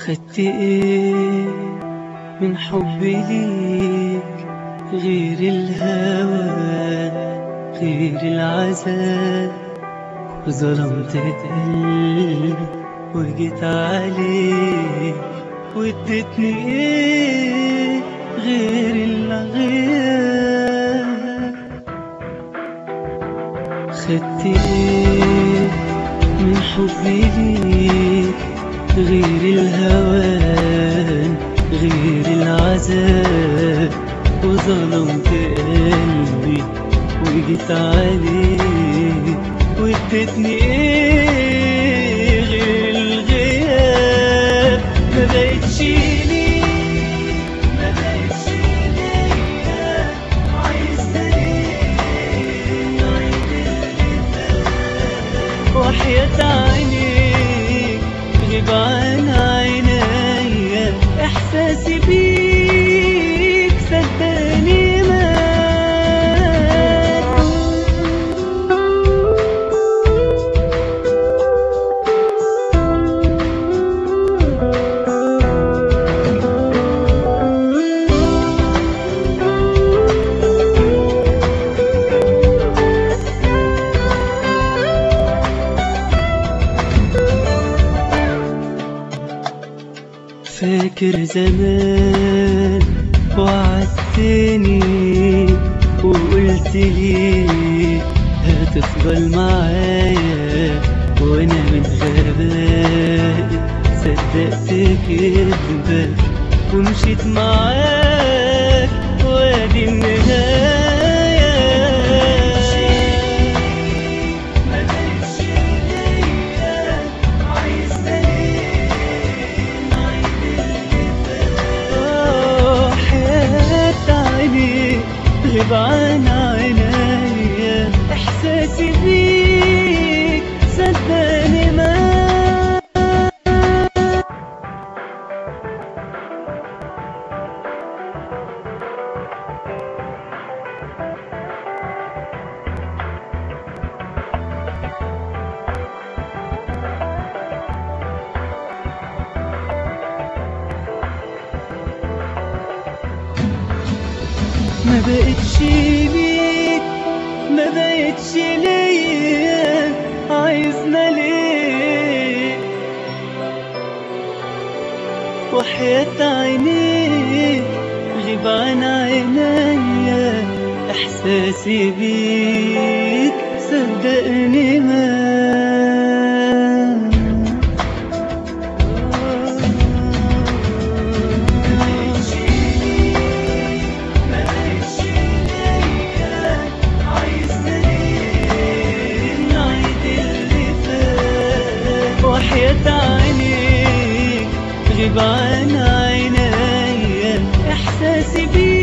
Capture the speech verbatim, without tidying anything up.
خدت ايه من حبي ليك غير الهوى غير العذاب؟ وظلمت قلبي وجيت عليك واديتني ايه غير الغياب؟ خدت ايه من حبي ليك غير الهوان غير العذاب؟ وظلمت قلبي وجيت عليك واديتني ايه غير الغياب؟ ما بقتش ليك ما بقتش ليا، عايزة ليه نعيد اللي فات؟ وحياة عينيك غيب عن عينيا، احساسي بيك صدقني فاكر زمان وعدتني وقلت لي هتفضل معايا، وانا من غبائي صدقت كدبك ومشيت معاك وادي النهاية. غيب عن عينيا، احساسي بيك صدقني ما ما بقتش ليك ما بقتش ليا، عايزنا ليه؟ وحياة عينيك غيب عن عينيا، احساسي بيك صدقني ما وحياة عينيك غيب عن عينيا، احساسي بيك